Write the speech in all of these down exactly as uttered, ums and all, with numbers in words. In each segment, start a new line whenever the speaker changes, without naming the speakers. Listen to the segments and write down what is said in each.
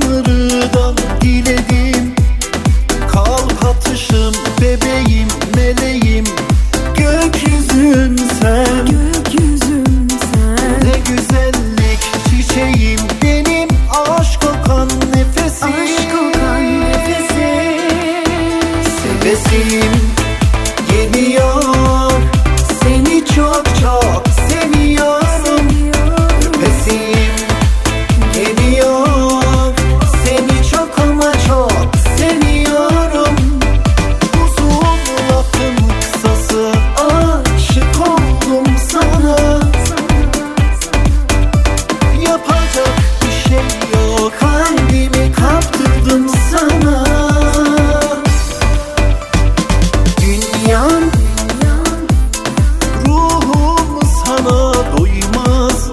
Tanrı'dan diledim, kalp atışım, bebeğim, meleğim, gökyüzün sen,
gökyüzüm sen.
ne güzellik çiçeğim, benim aşk kokan nefesim,
Aşk kokan nefesim.
sevesim geliyor, seni çok çok seviyorum. Öpesim geliyor, seni çok ama çok seviyorum. Uzun lafın kısası, aşık oldum sana. Yapacak bir şey yok, kalbimi kaptırdım sana. Dünyam, ruhum sana doymaz.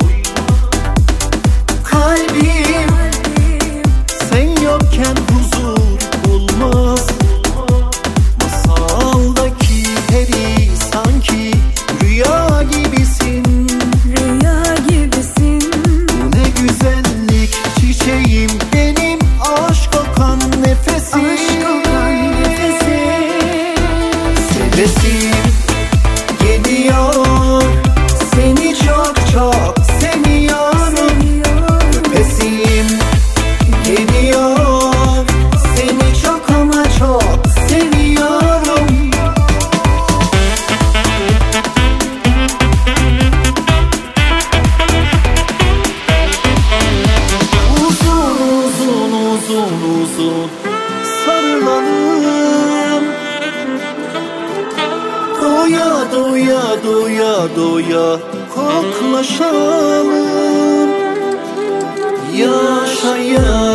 Kalbim sen yokken huzur bulmaz. Masaldaki peri sanki rüya gibisin.
Rüya gibisin.
Bu ne güzellik çiçeğim, benim aşk kokan nefesim.
Aşk kokan nefesim.
Sevesim geliyor, seni çok çok seviyorum. Öpesim geliyor, seni çok ama çok seviyorum. Uzun uzun uzun uzun sarılalım, doya doya doya doya koklaşalım. Yaşaya